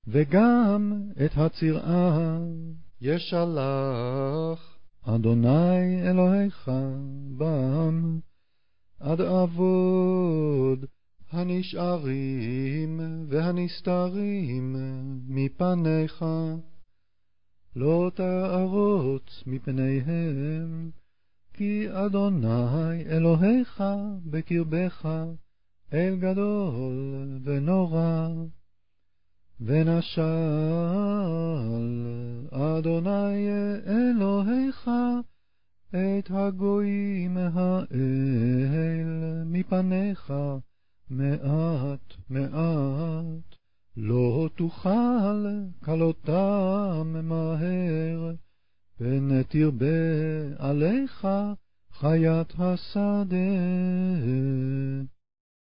וגם את הצרעה ישלח אדוני אלוהיך בם, עד אבוד הנשארים והנסתרים מפניך, לא תערוץ מפניהם, כי אדוני אלוהיך בקרבך, אל גדול ונורא. ונשל אדוני אלוהיך את הגויים האל מפניך מעט מעט, לא תוכל כלותם מהר, פן תרבה עליך חיית השדה.